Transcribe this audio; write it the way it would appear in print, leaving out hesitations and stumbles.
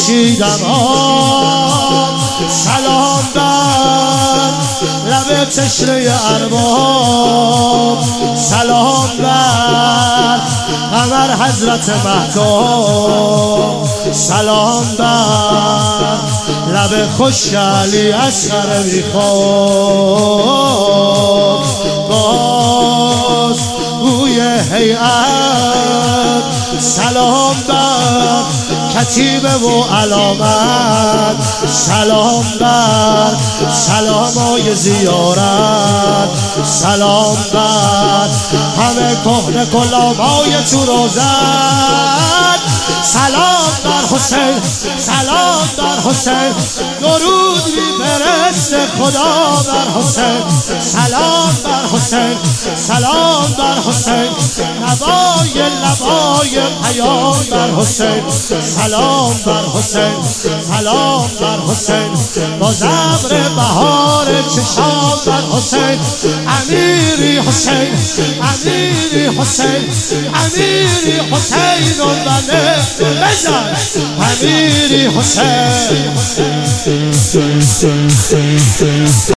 کشیدم سلام بر لب تشنه ارباب، سلام بر قمر حضرت مهتاب، سلام بر لب خوش علی اصغر میخواب. باز بوی هیئت، سلام بر کتیبه و علامت، سلام بر سلامای زیارت، سلام بر همه کهنه کلامای تو روزت، سلام بر حسین، سلام بر حسین، درود میفرست خدا بر حسین، سلام بر حسین، سلام بر حسین، نوای لبای پیام بر حسین، سلام بر حسین، سلام بر حسین، با زبر بهار چشام بر حسین، امیری حسین، امیری حسین، امیری حسین و بنه بزن، امیری حسین.